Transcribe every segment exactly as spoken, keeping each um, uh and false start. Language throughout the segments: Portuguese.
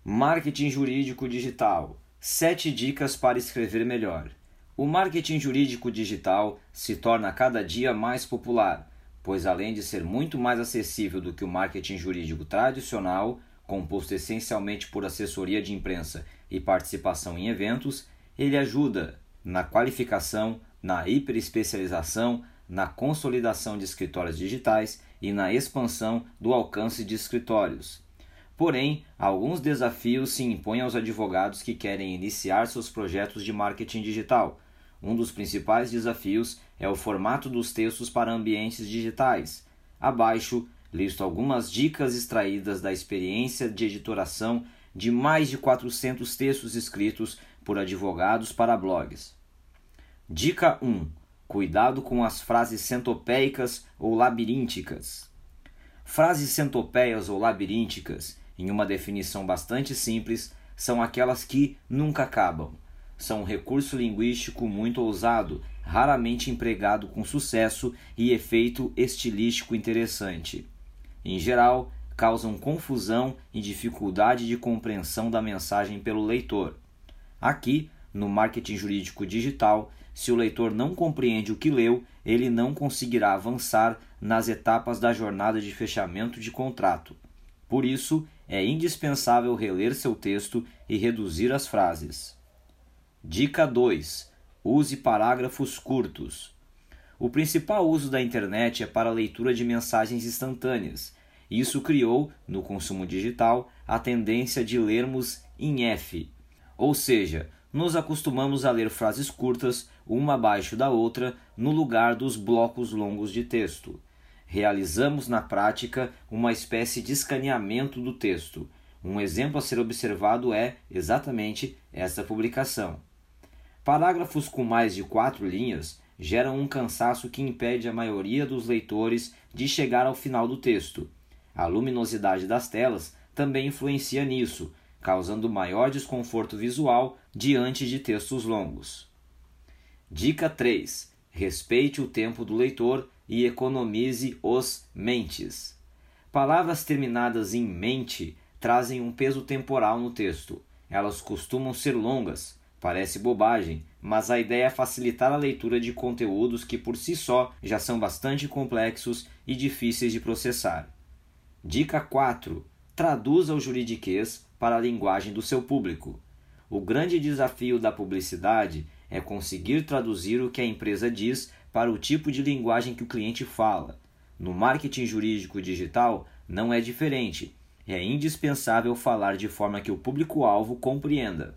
Marketing jurídico digital. Sete dicas para escrever melhor. O marketing jurídico digital se torna cada dia mais popular, pois além de ser muito mais acessível do que o marketing jurídico tradicional, composto essencialmente por assessoria de imprensa e participação em eventos, ele ajuda na qualificação, na hiperespecialização, na consolidação de escritórios digitais e na expansão do alcance de escritórios. Porém, alguns desafios se impõem aos advogados que querem iniciar seus projetos de marketing digital. Um dos principais desafios é o formato dos textos para ambientes digitais. Abaixo, listo algumas dicas extraídas da experiência de editoração de mais de quatrocentos textos escritos por advogados para blogs. Dica um. Cuidado com as frases centopeicas ou labirínticas. Frases centopeias ou labirínticas, em uma definição bastante simples, são aquelas que nunca acabam. São um recurso linguístico muito ousado, raramente empregado com sucesso e efeito estilístico interessante. Em geral, causam confusão e dificuldade de compreensão da mensagem pelo leitor. Aqui, no marketing jurídico digital, se o leitor não compreende o que leu, ele não conseguirá avançar nas etapas da jornada de fechamento de contrato. Por isso, é indispensável reler seu texto e reduzir as frases. Dica dois. Use parágrafos curtos. O principal uso da internet é para a leitura de mensagens instantâneas. Isso criou, no consumo digital, a tendência de lermos em F, ou seja, nos acostumamos a ler frases curtas, uma abaixo da outra, no lugar dos blocos longos de texto. Realizamos na prática uma espécie de escaneamento do texto. Um exemplo a ser observado é, exatamente, esta publicação. Parágrafos com mais de quatro linhas geram um cansaço que impede a maioria dos leitores de chegar ao final do texto. A luminosidade das telas também influencia nisso, causando maior desconforto visual diante de textos longos. Dica três. Respeite o tempo do leitor e economize os mentes. Palavras terminadas em mente trazem um peso temporal no texto. Elas costumam ser longas, parece bobagem, mas a ideia é facilitar a leitura de conteúdos que por si só já são bastante complexos e difíceis de processar. Dica quatro. Traduza o juridiquês para a linguagem do seu público. O grande desafio da publicidade é conseguir traduzir o que a empresa diz para o tipo de linguagem que o cliente fala. No marketing jurídico digital não é diferente. É indispensável falar de forma que o público-alvo compreenda.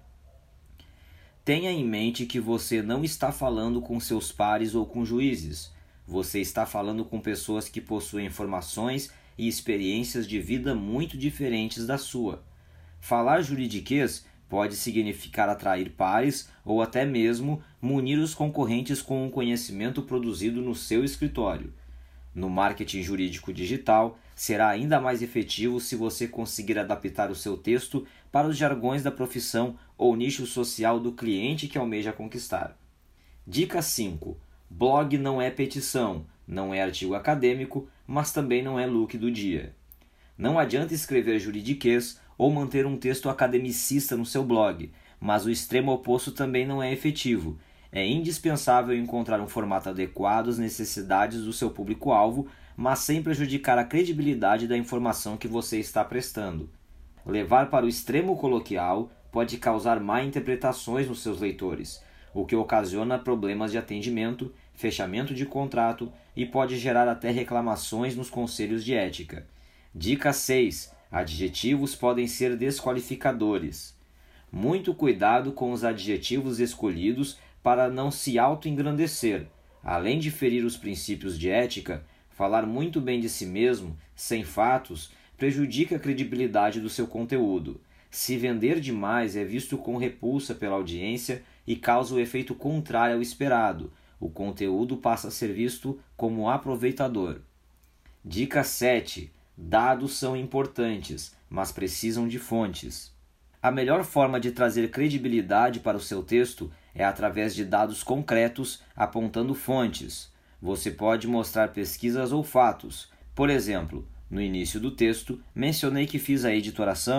Tenha em mente que você não está falando com seus pares ou com juízes. Você está falando com pessoas que possuem informações e experiências de vida muito diferentes da sua. Falar juridiquês pode significar atrair pares ou até mesmo munir os concorrentes com um conhecimento produzido no seu escritório. No marketing jurídico digital, será ainda mais efetivo se você conseguir adaptar o seu texto para os jargões da profissão ou nicho social do cliente que almeja conquistar. Dica cinco. Blog não é petição, não é artigo acadêmico, mas também não é look do dia. Não adianta escrever juridiquês ou manter um texto academicista no seu blog, mas o extremo oposto também não é efetivo. É indispensável encontrar um formato adequado às necessidades do seu público-alvo, mas sem prejudicar a credibilidade da informação que você está prestando. Levar para o extremo coloquial pode causar má interpretações nos seus leitores, o que ocasiona problemas de atendimento, fechamento de contrato e pode gerar até reclamações nos conselhos de ética. Dica seis. Adjetivos podem ser desqualificadores. Muito cuidado com os adjetivos escolhidos para não se auto-engrandecer. Além de ferir os princípios de ética, falar muito bem de si mesmo, sem fatos, prejudica a credibilidade do seu conteúdo. Se vender demais é visto com repulsa pela audiência e causa o efeito contrário ao esperado. O conteúdo passa a ser visto como aproveitador. Dica sete. Dados são importantes, mas precisam de fontes. A melhor forma de trazer credibilidade para o seu texto é através de dados concretos apontando fontes. Você pode mostrar pesquisas ou fatos. Por exemplo, no início do texto, mencionei que fiz a editoração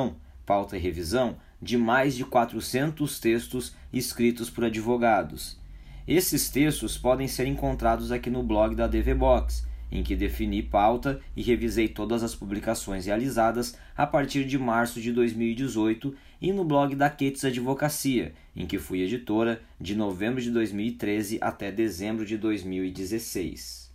pauta e revisão de mais de quatrocentos textos escritos por advogados. Esses textos podem ser encontrados aqui no blog da D V Box, em que defini pauta e revisei todas as publicações realizadas a partir de março de dois mil e dezoito, e no blog da Cates Advocacia, em que fui editora de novembro de dois mil e treze até dezembro de dois mil e dezesseis.